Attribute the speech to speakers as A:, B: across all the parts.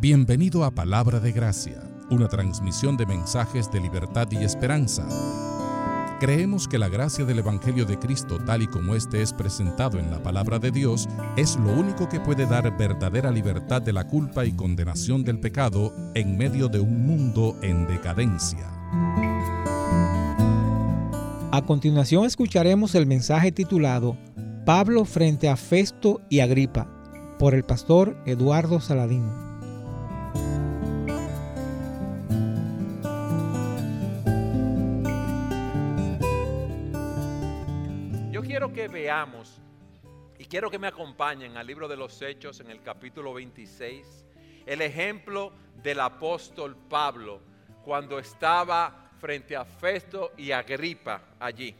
A: Bienvenido a Palabra de Gracia, una transmisión de mensajes de libertad y esperanza. Creemos que la gracia del Evangelio de Cristo, tal y como este es presentado en la Palabra de Dios, es lo único que puede dar verdadera libertad de la culpa y condenación del pecado en medio de un mundo en decadencia.
B: A continuación escucharemos el mensaje titulado Pablo frente a Festo y Agripa, por el pastor Eduardo Saladín.
C: Quiero que veamos y quiero que me acompañen al libro de los Hechos en el capítulo 26, el ejemplo del apóstol Pablo cuando estaba frente a Festo y Agripa allí.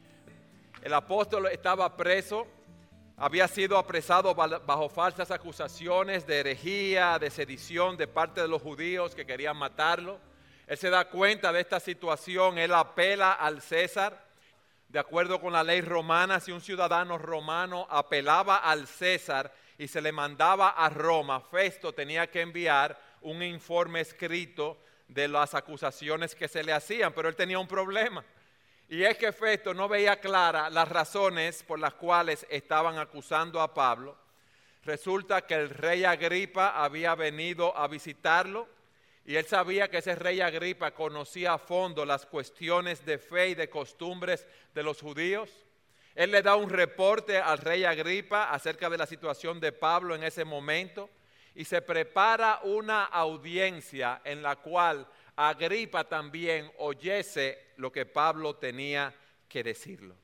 C: El apóstol estaba preso, había sido apresado bajo falsas acusaciones de herejía, de sedición de parte de los judíos que querían matarlo. Él se da cuenta de esta situación, él apela al César. De acuerdo con la ley romana, si un ciudadano romano apelaba al César y se le mandaba a Roma, Festo tenía que enviar un informe escrito de las acusaciones que se le hacían, pero él tenía un problema. Y es que Festo no veía claras las razones por las cuales estaban acusando a Pablo. Resulta que el rey Agripa había venido a visitarlo. Y él sabía que ese rey Agripa conocía a fondo las cuestiones de fe y de costumbres de los judíos. Él le da un reporte al rey Agripa acerca de la situación de Pablo en ese momento y se prepara una audiencia en la cual Agripa también oyese lo que Pablo tenía que decirlo.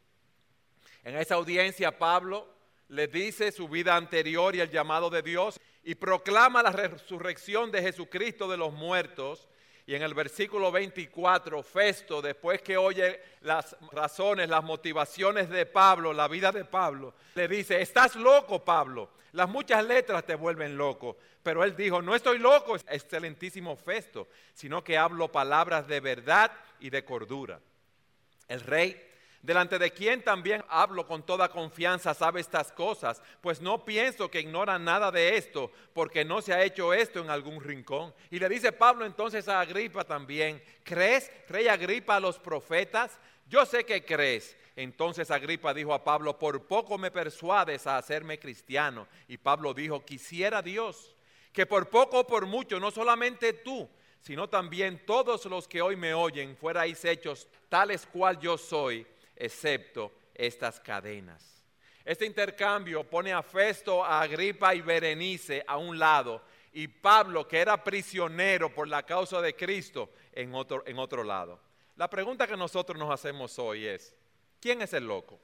C: En esa audiencia Pablo le dice su vida anterior y el llamado de Dios y proclama la resurrección de Jesucristo de los muertos. Y en el versículo 24, Festo, después que oye las razones, las motivaciones de Pablo, la vida de Pablo, le dice: estás loco, Pablo, las muchas letras te vuelven loco. Pero él dijo: no estoy loco, excelentísimo Festo, sino que hablo palabras de verdad y de cordura. El rey, delante de quien también hablo con toda confianza, sabe estas cosas, pues no pienso que ignora nada de esto, porque no se ha hecho esto en algún rincón. Y le dice Pablo entonces a Agripa también: ¿crees, rey Agripa, a los profetas? Yo sé que crees. Entonces Agripa dijo a Pablo: por poco me persuades a hacerme cristiano. Y Pablo dijo: quisiera Dios que por poco o por mucho, no solamente tú, sino también todos los que hoy me oyen, fuerais hechos tales cual yo soy, excepto estas cadenas. Este intercambio pone a Festo, a Agripa y Berenice a un lado, y Pablo, que era prisionero por la causa de Cristo, en otro lado. La pregunta que nosotros nos hacemos hoy es: ¿quién es el loco?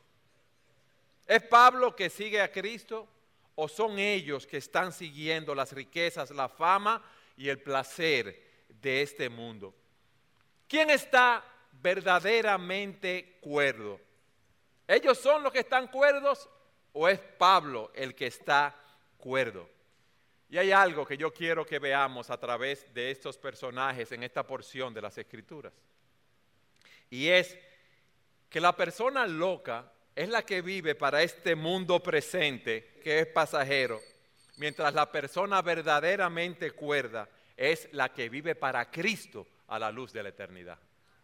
C: ¿Es Pablo que sigue a Cristo o son ellos que están siguiendo las riquezas, la fama y el placer de este mundo? ¿Quién está verdaderamente cuerdo? ¿Ellos son los que están cuerdos o es Pablo el que está cuerdo? Y hay algo que yo quiero que veamos a través de estos personajes en esta porción de las Escrituras. Y es que la persona loca es la que vive para este mundo presente que es pasajero, mientras la persona verdaderamente cuerda es la que vive para Cristo a la luz de la eternidad.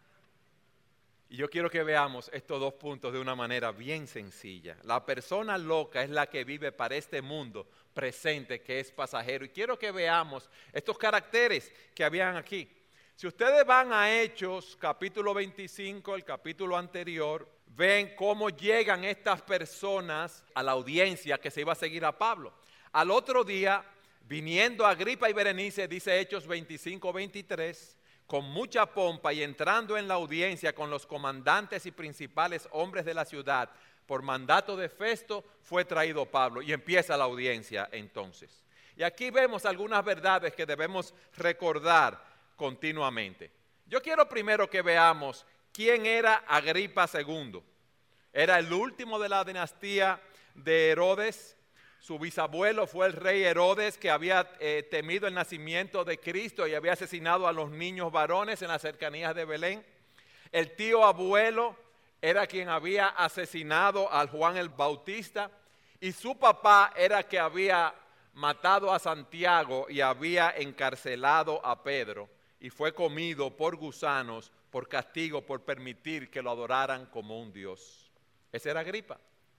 C: Y yo quiero que veamos estos dos puntos de una manera bien sencilla. La persona loca es la que vive para este mundo presente que es pasajero. Y quiero que veamos estos caracteres que habían aquí. Si ustedes van a Hechos, capítulo 25, el capítulo anterior, ven cómo llegan estas personas a la audiencia que se iba a seguir a Pablo. Al otro día, viniendo Agripa y Berenice, dice Hechos 25, 23, con mucha pompa y entrando en la audiencia con los comandantes y principales hombres de la ciudad, por mandato de Festo, fue traído Pablo. Y empieza la audiencia entonces. Y aquí vemos algunas verdades que debemos recordar continuamente. Yo quiero primero que veamos quién era Agripa II. Era el último de la dinastía de Herodes. Su bisabuelo fue el rey Herodes, que había temido el nacimiento de Cristo y había asesinado a los niños varones en las cercanías de Belén. El tío abuelo era quien había asesinado a Juan el Bautista y su papá era que había matado a Santiago y había encarcelado a Pedro, y fue comido por gusanos por castigo por permitir que lo adoraran como un dios. Ese era Agripa.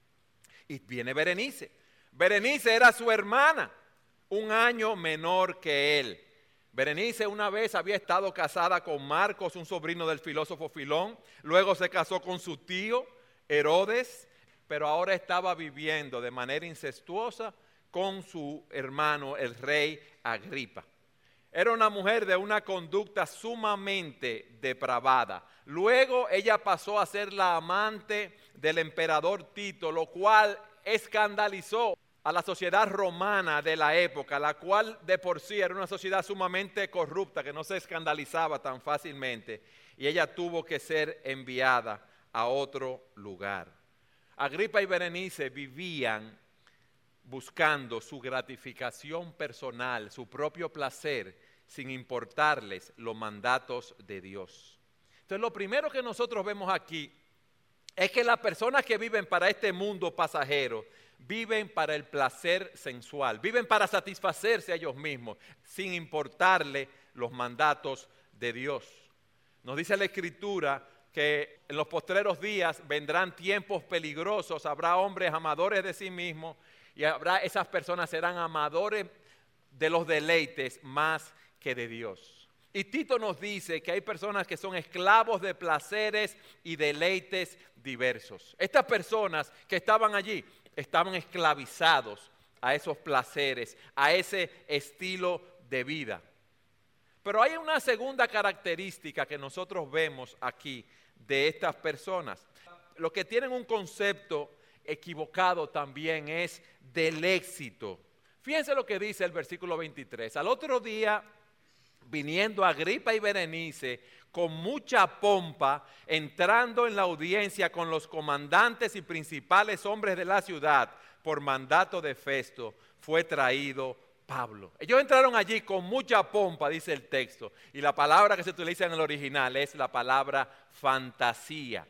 C: Y viene Berenice. Berenice era su hermana, un año menor que él. Berenice una vez había estado casada con Marcos, un sobrino del filósofo Filón. Luego se casó con su tío Herodes, pero ahora estaba viviendo de manera incestuosa con su hermano, el rey Agripa. Era una mujer de una conducta sumamente depravada. Luego ella pasó a ser la amante del emperador Tito, lo cual escandalizó a la sociedad romana de la época, la cual de por sí era una sociedad sumamente corrupta, que no se escandalizaba tan fácilmente, y ella tuvo que ser enviada a otro lugar. Agripa y Berenice vivían buscando su gratificación personal, su propio placer, sin importarles los mandatos de Dios. Entonces, lo primero que nosotros vemos aquí es que las personas que viven para este mundo pasajero viven para el placer sensual, viven para satisfacerse a ellos mismos, sin importarle los mandatos de Dios. Nos dice la Escritura que en los postreros días vendrán tiempos peligrosos, habrá hombres amadores de sí mismos, y esas personas serán amadores de los deleites más que de Dios. Y Tito nos dice que hay personas que son esclavos de placeres y deleites diversos. Estas personas que estaban allí estaban esclavizados a esos placeres, a ese estilo de vida. Pero hay una segunda característica que nosotros vemos aquí de estas personas. Los que tienen un concepto equivocado también es del éxito. Fíjense lo que dice el versículo 23. Al otro día, viniendo Agripa y Berenice con mucha pompa, entrando en la audiencia con los comandantes y principales hombres de la ciudad, por mandato de Festo, fue traído Pablo. Ellos entraron allí con mucha pompa, dice el texto, y la palabra que se utiliza en el original es la palabra fantasía.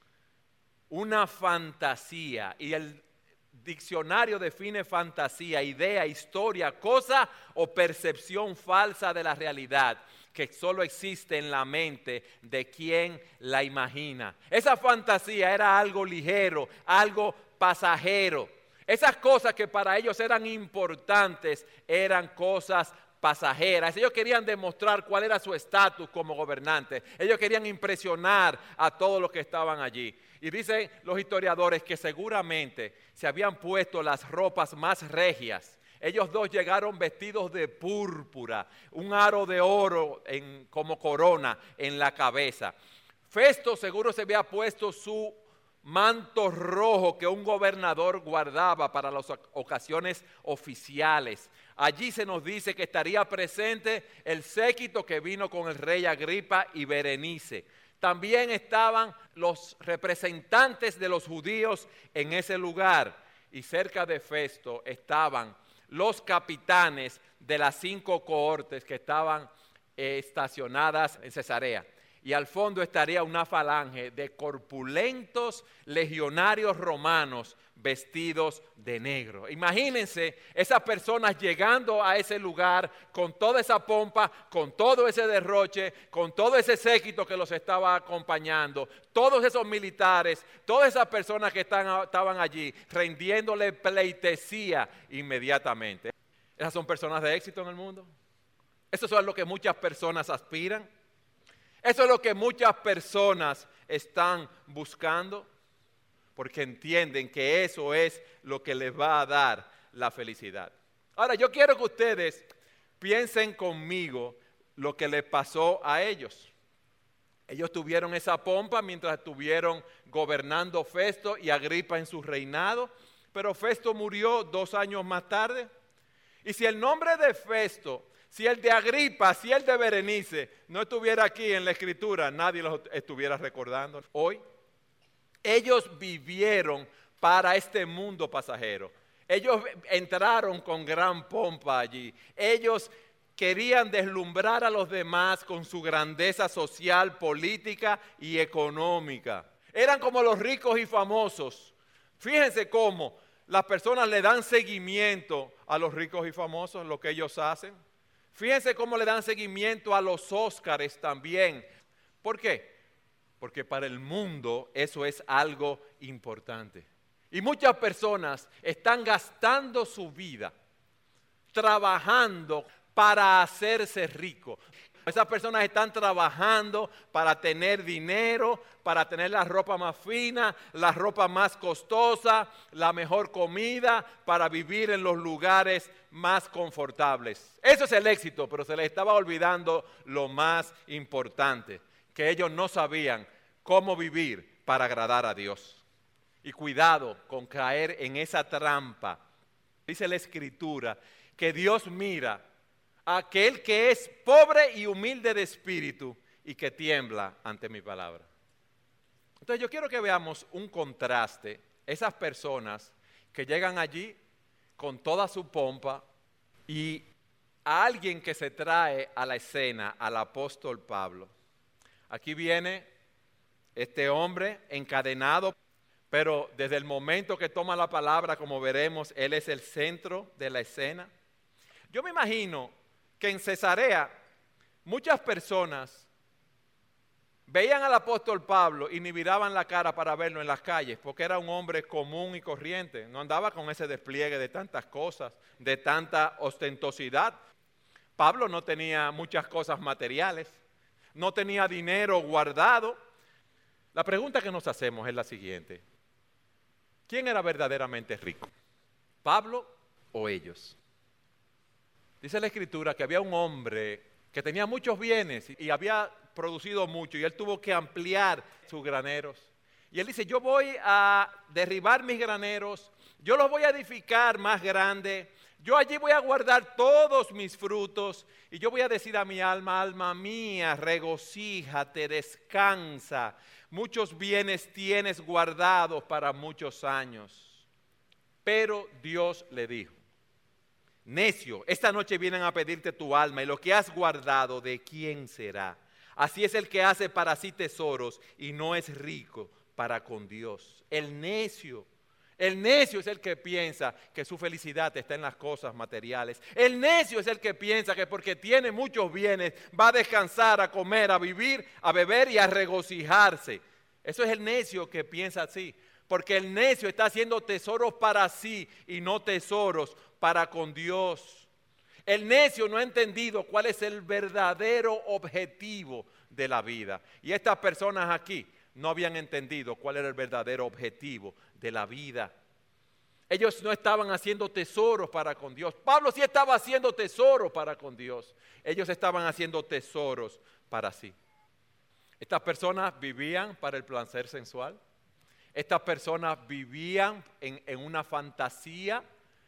C: Una fantasía, y el diccionario define fantasía, idea, historia, cosa o percepción falsa de la realidad que solo existe en la mente de quien la imagina. Esa fantasía era algo ligero, algo pasajero. Esas cosas que para ellos eran importantes eran cosas pasajeras. Ellos querían demostrar cuál era su estatus como gobernante. Ellos querían impresionar a todos los que estaban allí. Y dicen los historiadores que seguramente se habían puesto las ropas más regias. Ellos dos llegaron vestidos de púrpura, un aro de oro como corona en la cabeza. Festo seguro se había puesto su manto rojo que un gobernador guardaba para las ocasiones oficiales. Allí se nos dice que estaría presente el séquito que vino con el rey Agripa y Berenice. También estaban los representantes de los judíos en ese lugar, y cerca de Festo estaban los capitanes de las 5 cohortes que estaban estacionadas en Cesarea. Y al fondo estaría una falange de corpulentos legionarios romanos vestidos de negro. Imagínense esas personas llegando a ese lugar con toda esa pompa, con todo ese derroche, con todo ese séquito que los estaba acompañando, todos esos militares, todas esas personas que estaban allí rindiéndole pleitesía inmediatamente. ¿Esas son personas de éxito en el mundo? ¿Eso es lo que muchas personas aspiran? Eso es lo que muchas personas están buscando, porque entienden que eso es lo que les va a dar la felicidad. Ahora, yo quiero que ustedes piensen conmigo lo que les pasó a ellos. Ellos tuvieron esa pompa mientras estuvieron gobernando Festo y Agripa en su reinado, pero Festo murió 2 años más tarde. Y si el nombre de Festo, si el de Agripa, si el de Berenice no estuviera aquí en la Escritura, nadie los estuviera recordando hoy. Ellos vivieron para este mundo pasajero. Ellos entraron con gran pompa allí. Ellos querían deslumbrar a los demás con su grandeza social, política y económica. Eran como los ricos y famosos. Fíjense cómo las personas le dan seguimiento a los ricos y famosos, lo que ellos hacen. Fíjense cómo le dan seguimiento a los Óscares también. ¿Por qué? Porque para el mundo eso es algo importante. Y muchas personas están gastando su vida trabajando para hacerse ricos. Esas personas están trabajando para tener dinero, para tener la ropa más fina, la ropa más costosa, la mejor comida, para vivir en los lugares más confortables. Eso es el éxito, pero se les estaba olvidando lo más importante, que ellos no sabían cómo vivir para agradar a Dios. Y cuidado con caer en esa trampa. Dice la Escritura que Dios mira a aquel que es pobre y humilde de espíritu y que tiembla ante mi palabra. Entonces yo quiero que veamos un contraste. Esas personas que llegan allí con toda su pompa y a alguien que se trae a la escena, al apóstol Pablo. Aquí viene este hombre encadenado, pero desde el momento que toma la palabra, como veremos, él es el centro de la escena. Yo me imagino que en Cesarea muchas personas veían al apóstol Pablo y ni miraban la cara para verlo en las calles, porque era un hombre común y corriente, no andaba con ese despliegue de tantas cosas, de tanta ostentosidad. Pablo no tenía muchas cosas materiales, no tenía dinero guardado. La pregunta que nos hacemos es la siguiente: ¿quién era verdaderamente rico? ¿Pablo o ellos? Dice la Escritura que había un hombre que tenía muchos bienes y había producido mucho y él tuvo que ampliar sus graneros. Y él dice, yo voy a derribar mis graneros, yo los voy a edificar más grandes, yo allí voy a guardar todos mis frutos y yo voy a decir a mi alma, alma mía, regocíjate, descansa, muchos bienes tienes guardados para muchos años. Pero Dios le dijo, necio, esta noche vienen a pedirte tu alma y lo que has guardado, ¿de quién será? Así es el que hace para sí tesoros y no es rico para con Dios. El necio es el que piensa que su felicidad está en las cosas materiales. El necio es el que piensa que porque tiene muchos bienes va a descansar, a comer, a vivir, a beber y a regocijarse. Eso es el necio que piensa así. Porque el necio está haciendo tesoros para sí y no tesoros para con Dios. El necio no ha entendido cuál es el verdadero objetivo de la vida. Y estas personas aquí no habían entendido cuál era el verdadero objetivo de la vida. Ellos no estaban haciendo tesoros para con Dios. Pablo sí estaba haciendo tesoros para con Dios. Ellos estaban haciendo tesoros para sí. Estas personas vivían para el placer sensual. Estas personas vivían en una fantasía,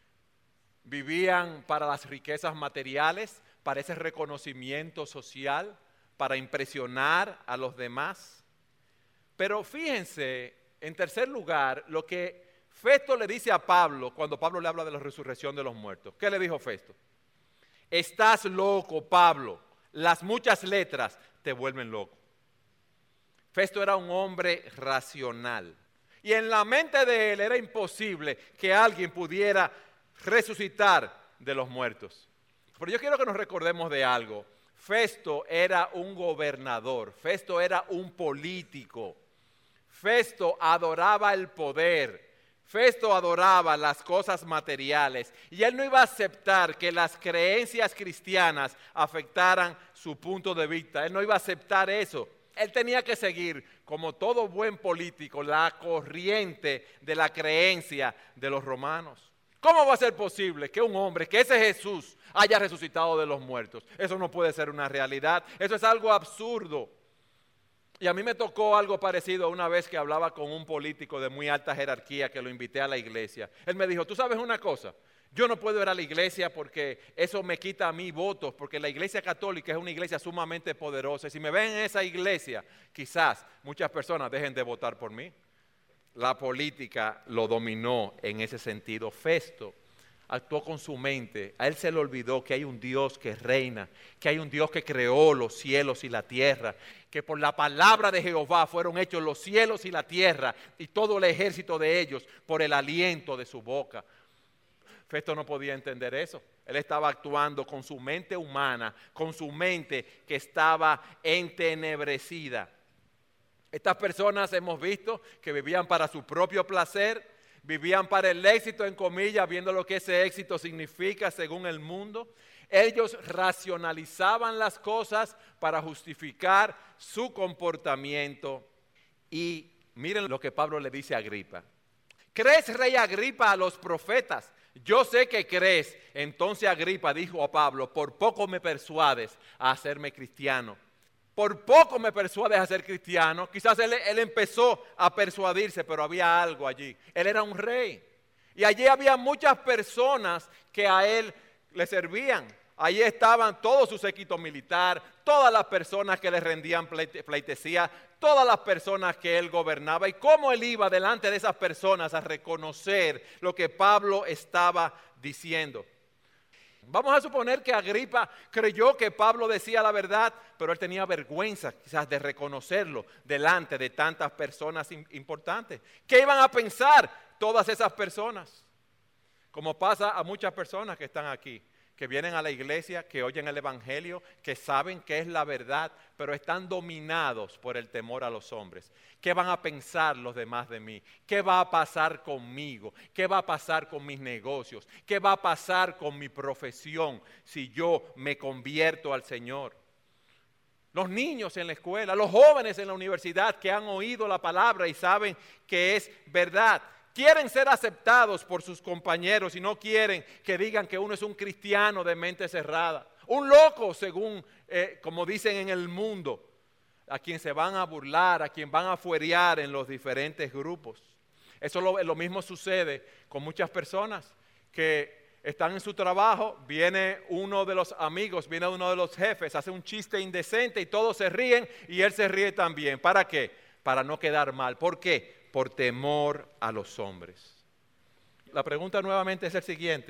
C: vivían para las riquezas materiales, para ese reconocimiento social, para impresionar a los demás. Pero fíjense, en tercer lugar, lo que Festo le dice a Pablo cuando Pablo le habla de la resurrección de los muertos. ¿Qué le dijo Festo? Estás loco, Pablo, las muchas letras te vuelven loco. Festo era un hombre racional. Y en la mente de él era imposible que alguien pudiera resucitar de los muertos. Pero yo quiero que nos recordemos de algo. Festo era un gobernador, Festo era un político. Festo adoraba el poder, Festo adoraba las cosas materiales. Y él no iba a aceptar que las creencias cristianas afectaran su punto de vista. Él no iba a aceptar eso. Él tenía que seguir, como todo buen político, la corriente de la creencia de los romanos. ¿Cómo va a ser posible que un hombre, que ese Jesús, haya resucitado de los muertos? Eso no puede ser una realidad, eso es algo absurdo. Y a mí me tocó algo parecido una vez que hablaba con un político de muy alta jerarquía que lo invité a la iglesia. Él me dijo, ¿tú sabes una cosa? Yo no puedo ir a la iglesia porque eso me quita a mí votos, porque la iglesia católica es una iglesia sumamente poderosa. Y si me ven en esa iglesia, quizás muchas personas dejen de votar por mí. La política lo dominó en ese sentido. Festo actuó con su mente. A él se le olvidó que hay un Dios que reina, que hay un Dios que creó los cielos y la tierra, que por la palabra de Jehová fueron hechos los cielos y la tierra y todo el ejército de ellos por el aliento de su boca. Festo no podía entender eso. Él estaba actuando con su mente humana, con su mente que estaba entenebrecida. Estas personas hemos visto que vivían para su propio placer, vivían para el éxito, en comillas, viendo lo que ese éxito significa según el mundo. Ellos racionalizaban las cosas para justificar su comportamiento. Y miren lo que Pablo le dice a Agripa. ¿Crees, rey Agripa, a los profetas? Yo sé que crees. Entonces Agripa dijo a Pablo, por poco me persuades a hacerme cristiano. Por poco me persuades a ser cristiano. Quizás él empezó a persuadirse, pero había algo allí. Él era un rey. Y allí había muchas personas que a él le servían. Allí estaban todo su séquito militar, todas las personas que le rendían pleitesía, todas las personas que él gobernaba. Y cómo él iba delante de esas personas a reconocer lo que Pablo estaba diciendo. Vamos a suponer que Agripa creyó que Pablo decía la verdad, pero él tenía vergüenza quizás de reconocerlo delante de tantas personas importantes. ¿Qué iban a pensar todas esas personas? Como pasa a muchas personas que están aquí, que vienen a la iglesia, que oyen el evangelio, que saben que es la verdad, pero están dominados por el temor a los hombres. ¿Qué van a pensar los demás de mí? ¿Qué va a pasar conmigo? ¿Qué va a pasar con mis negocios? ¿Qué va a pasar con mi profesión si yo me convierto al Señor? Los niños en la escuela, los jóvenes en la universidad que han oído la palabra y saben que es verdad. Quieren ser aceptados por sus compañeros y no quieren que digan que uno es un cristiano de mente cerrada. Un loco, según como dicen en el mundo, a quien se van a burlar, a quien van a fuerear en los diferentes grupos. Eso lo mismo sucede con muchas personas que están en su trabajo, viene uno de los amigos, viene uno de los jefes, hace un chiste indecente y todos se ríen y él se ríe también. ¿Para qué? Para no quedar mal. ¿Por qué? Por temor a los hombres. La pregunta nuevamente es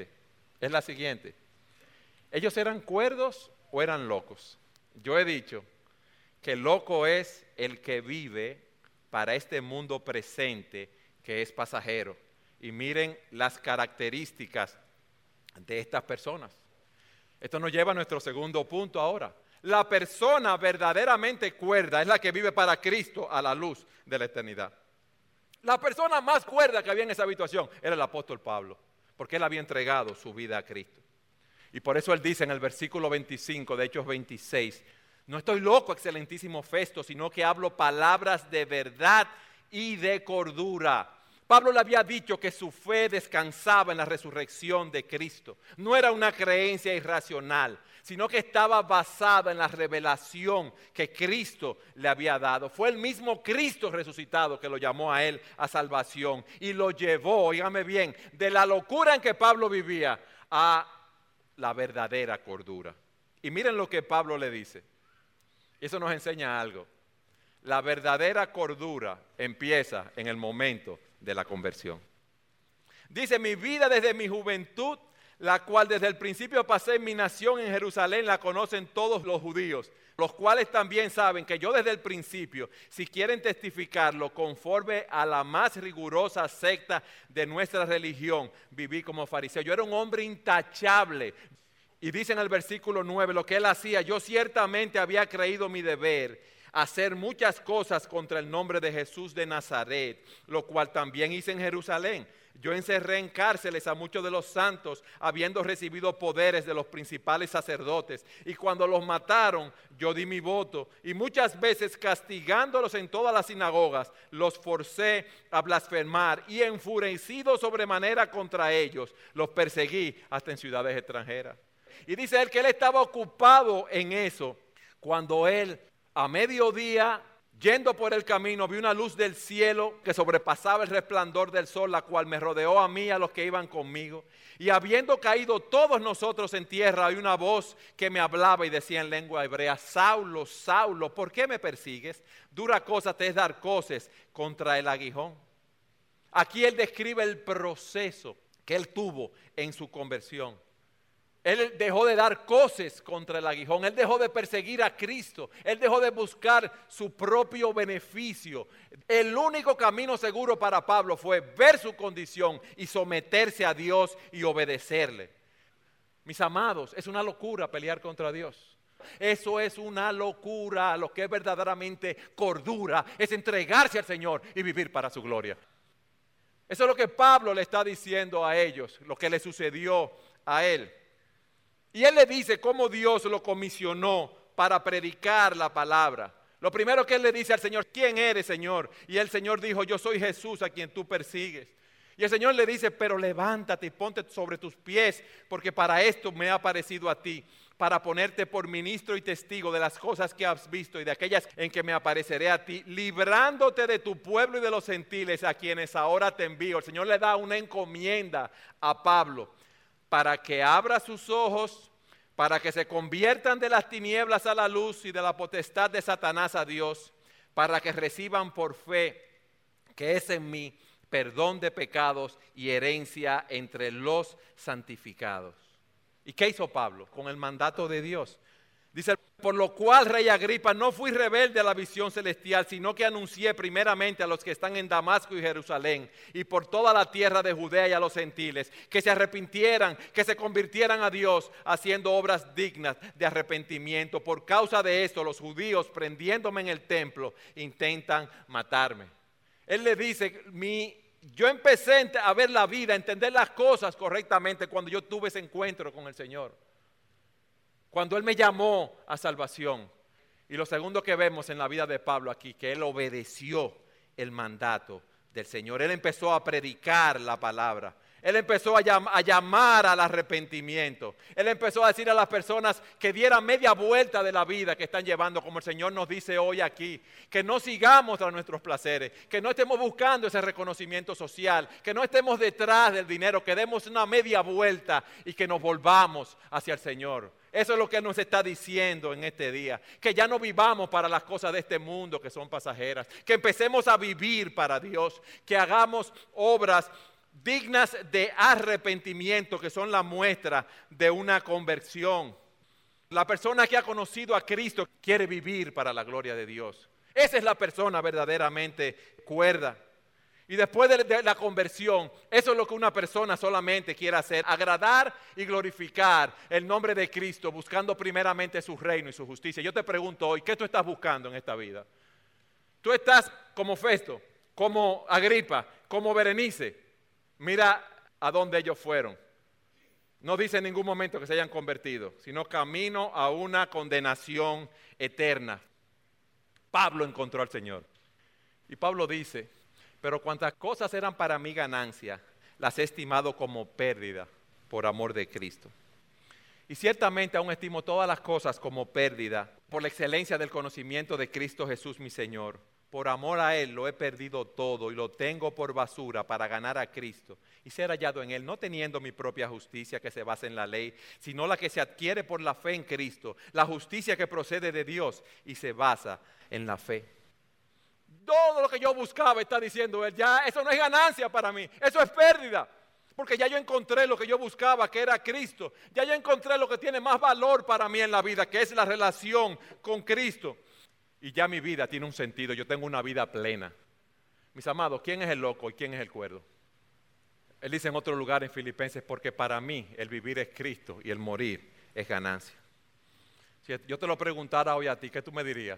C: la siguiente. ¿Ellos eran cuerdos o eran locos? Yo he dicho que loco es el que vive para este mundo presente que es pasajero. Y miren las características de estas personas. Esto nos lleva a nuestro segundo punto ahora. La persona verdaderamente cuerda es la que vive para Cristo a la luz de la eternidad. La persona más cuerda que había en esa habitación era el apóstol Pablo, porque él había entregado su vida a Cristo. Y por eso él dice en el versículo 25 de Hechos 26, no estoy loco, excelentísimo Festo, sino que hablo palabras de verdad y de cordura. Pablo le había dicho que su fe descansaba en la resurrección de Cristo. No era una creencia irracional, sino que estaba basada en la revelación que Cristo le había dado. Fue el mismo Cristo resucitado que lo llamó a él a salvación y lo llevó, óigame bien, de la locura en que Pablo vivía a la verdadera cordura. Y miren lo que Pablo le dice. Eso nos enseña algo. La verdadera cordura empieza en el momento de la conversión. Dice, mi vida desde mi juventud, la cual desde el principio pasé en mi nación en Jerusalén, la conocen todos los judíos, los cuales también saben que yo desde el principio, si quieren testificarlo, conforme a la más rigurosa secta de nuestra religión, viví como fariseo. Yo era un hombre intachable. Y dice en el versículo 9 lo que él hacía, yo ciertamente había creído mi deber hacer muchas cosas contra el nombre de Jesús de Nazaret, lo cual también hice en Jerusalén. Yo encerré en cárceles a muchos de los santos, habiendo recibido poderes de los principales sacerdotes. Y cuando los mataron, yo di mi voto. Y muchas veces castigándolos en todas las sinagogas, los forcé a blasfemar. Y enfurecido sobremanera contra ellos, los perseguí hasta en ciudades extranjeras. Y dice él que él estaba ocupado en eso, cuando él a mediodía, yendo por el camino, vi una luz del cielo que sobrepasaba el resplandor del sol, la cual me rodeó a mí y a los que iban conmigo. Y habiendo caído todos nosotros en tierra, hay una voz que me hablaba y decía en lengua hebrea, Saulo, Saulo, ¿por qué me persigues? Dura cosa te es dar coces contra el aguijón. Aquí él describe el proceso que él tuvo en su conversión. Él dejó de dar coces contra el aguijón, él dejó de perseguir a Cristo, él dejó de buscar su propio beneficio. El único camino seguro para Pablo fue ver su condición y someterse a Dios y obedecerle. Mis amados, es una locura pelear contra Dios. Eso es una locura. Lo que es verdaderamente cordura es entregarse al Señor y vivir para su gloria. Eso es lo que Pablo le está diciendo a ellos, lo que le sucedió a él. Y él le dice cómo Dios lo comisionó para predicar la palabra. Lo primero que él le dice al Señor: ¿quién eres, Señor? Y el Señor dijo: yo soy Jesús a quien tú persigues. Y el Señor le dice: pero levántate y ponte sobre tus pies, porque para esto me ha aparecido a ti, para ponerte por ministro y testigo de las cosas que has visto y de aquellas en que me apareceré a ti, librándote de tu pueblo y de los gentiles a quienes ahora te envío. El Señor le da una encomienda a Pablo para que abra sus ojos, para que se conviertan de las tinieblas a la luz y de la potestad de Satanás a Dios, para que reciban por fe que es en mí perdón de pecados y herencia entre los santificados. ¿Y qué hizo Pablo con el mandato de Dios? Dice: por lo cual, rey Agripa, no fui rebelde a la visión celestial, sino que anuncié primeramente a los que están en Damasco y Jerusalén y por toda la tierra de Judea y a los gentiles, que se arrepintieran, que se convirtieran a Dios, haciendo obras dignas de arrepentimiento. Por causa de esto, los judíos, prendiéndome en el templo, intentan matarme. Él le dice: yo empecé a ver la vida, a entender las cosas correctamente cuando yo tuve ese encuentro con el Señor, cuando Él me llamó a salvación. Y lo segundo que vemos en la vida de Pablo aquí, que él obedeció el mandato del Señor. Él empezó a predicar la palabra. Él empezó a llamar al arrepentimiento. Él empezó a decir a las personas que dieran media vuelta de la vida que están llevando, como el Señor nos dice hoy aquí. Que no sigamos tras nuestros placeres, que no estemos buscando ese reconocimiento social, que no estemos detrás del dinero, que demos una media vuelta y que nos volvamos hacia el Señor. Eso es lo que nos está diciendo en este día, que ya no vivamos para las cosas de este mundo que son pasajeras, que empecemos a vivir para Dios, que hagamos obras dignas de arrepentimiento, que son la muestra de una conversión. La persona que ha conocido a Cristo quiere vivir para la gloria de Dios. Esa es la persona verdaderamente cuerda. Y después de la conversión, eso es lo que una persona solamente quiere hacer: agradar y glorificar el nombre de Cristo, buscando primeramente su reino y su justicia. Yo te pregunto hoy, ¿qué tú estás buscando en esta vida? Tú estás como Festo, como Agripa, como Berenice. Mira a dónde ellos fueron. No dice en ningún momento que se hayan convertido, sino camino a una condenación eterna. Pablo encontró al Señor. Y Pablo dice: pero cuantas cosas eran para mí ganancia, las he estimado como pérdida por amor de Cristo. Y ciertamente aún estimo todas las cosas como pérdida por la excelencia del conocimiento de Cristo Jesús mi Señor. Por amor a Él lo he perdido todo y lo tengo por basura para ganar a Cristo y ser hallado en Él, no teniendo mi propia justicia que se basa en la ley, sino la que se adquiere por la fe en Cristo, la justicia que procede de Dios y se basa en la fe. Todo lo que yo buscaba, está diciendo él, ya eso no es ganancia para mí, eso es pérdida. Porque ya yo encontré lo que yo buscaba, que era Cristo. Ya yo encontré lo que tiene más valor para mí en la vida, que es la relación con Cristo. Y ya mi vida tiene un sentido, yo tengo una vida plena. Mis amados, ¿quién es el loco y quién es el cuerdo? Él dice en otro lugar en Filipenses: porque para mí el vivir es Cristo y el morir es ganancia. Si yo te lo preguntara hoy a ti, ¿qué tú me dirías?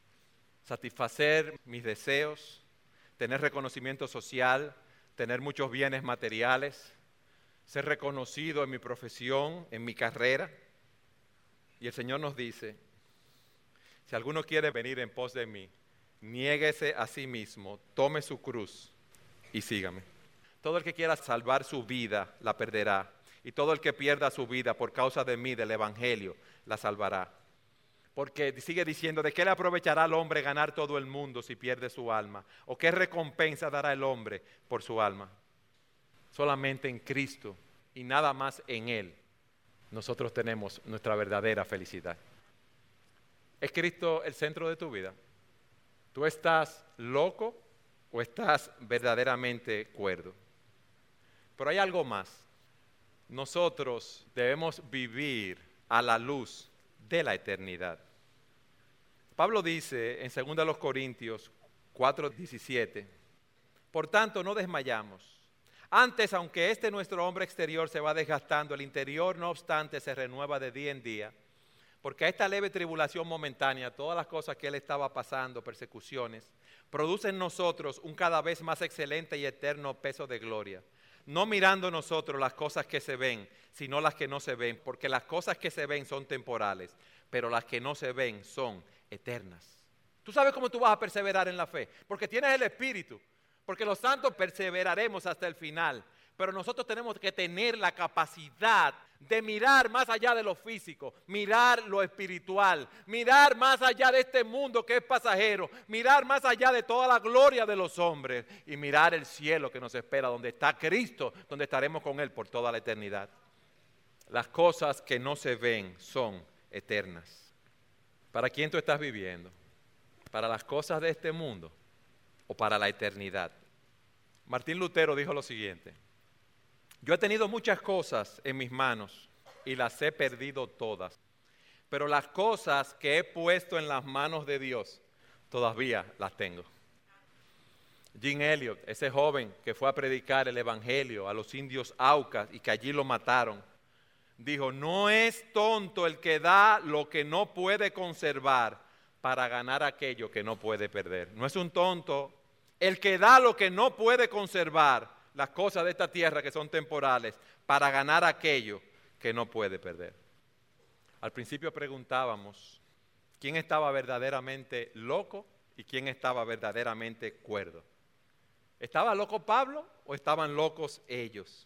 C: Satisfacer mis deseos, tener reconocimiento social, tener muchos bienes materiales, ser reconocido en mi profesión, en mi carrera. Y el Señor nos dice: si alguno quiere venir en pos de mí, niéguese a sí mismo, tome su cruz y sígame. Todo el que quiera salvar su vida la perderá, y todo el que pierda su vida por causa de mí, del evangelio, la salvará. Porque sigue diciendo: ¿de qué le aprovechará al hombre ganar todo el mundo si pierde su alma? ¿O qué recompensa dará el hombre por su alma? Solamente en Cristo y nada más en Él nosotros tenemos nuestra verdadera felicidad. ¿Es Cristo el centro de tu vida? ¿Tú estás loco o estás verdaderamente cuerdo? Pero hay algo más. Nosotros debemos vivir a la luz de la eternidad. Pablo dice en 2 Corintios 4:17, por tanto no desmayamos. Antes, aunque nuestro hombre exterior se va desgastando, el interior no obstante se renueva de día en día, porque a esta leve tribulación momentánea, todas las cosas que él estaba pasando, persecuciones, producen en nosotros un cada vez más excelente y eterno peso de gloria. No mirando nosotros las cosas que se ven, sino las que no se ven, porque las cosas que se ven son temporales, pero las que no se ven son eternas. ¿Tú sabes cómo tú vas a perseverar en la fe? Porque tienes el Espíritu, porque los santos perseveraremos hasta el final, pero nosotros tenemos que tener la capacidad de mirar más allá de lo físico, mirar lo espiritual, mirar más allá de este mundo que es pasajero, mirar más allá de toda la gloria de los hombres y mirar el cielo que nos espera, donde está Cristo, donde estaremos con Él por toda la eternidad. Las cosas que no se ven son eternas. ¿Para quién tú estás viviendo? ¿Para las cosas de este mundo o para la eternidad? Martín Lutero dijo lo siguiente: yo he tenido muchas cosas en mis manos y las he perdido todas, pero las cosas que he puesto en las manos de Dios todavía las tengo. Jim Elliot, ese joven que fue a predicar el evangelio a los indios Aucas y que allí lo mataron, dijo: no es tonto el que da lo que no puede conservar para ganar aquello que no puede perder. No es un tonto el que da lo que no puede conservar, las cosas de esta tierra que son temporales, para ganar aquello que no puede perder. Al principio preguntábamos quién estaba verdaderamente loco y quién estaba verdaderamente cuerdo. ¿Estaba loco Pablo o estaban locos ellos?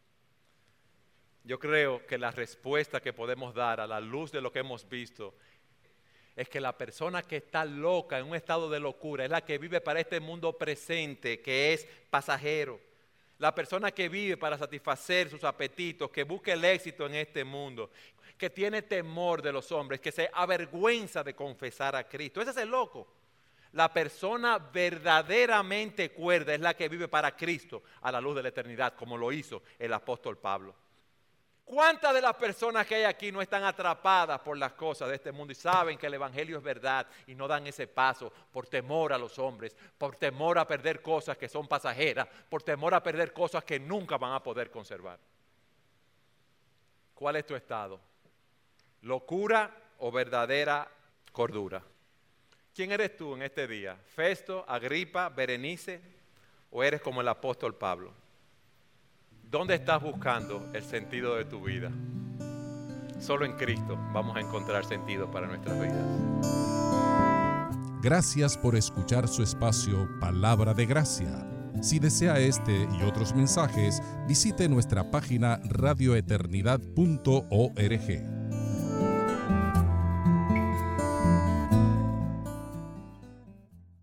C: Yo creo que la respuesta que podemos dar a la luz de lo que hemos visto es que la persona que está loca en un estado de locura es la que vive para este mundo presente que es pasajero. La persona que vive para satisfacer sus apetitos, que busca el éxito en este mundo, que tiene temor de los hombres, que se avergüenza de confesar a Cristo. Ese es el loco. La persona verdaderamente cuerda es la que vive para Cristo a la luz de la eternidad, como lo hizo el apóstol Pablo. ¿Cuántas de las personas que hay aquí no están atrapadas por las cosas de este mundo y saben que el evangelio es verdad y no dan ese paso por temor a los hombres, por temor a perder cosas que son pasajeras, por temor a perder cosas que nunca van a poder conservar? ¿Cuál es tu estado? ¿Locura o verdadera cordura? ¿Quién eres tú en este día? ¿Festo, Agripa, Berenice o eres como el apóstol Pablo? ¿Dónde estás buscando el sentido de tu vida? Solo en Cristo vamos a encontrar sentido para nuestras vidas.
A: Gracias por escuchar su espacio Palabra de Gracia. Si desea este y otros mensajes, visite nuestra página radioeternidad.org.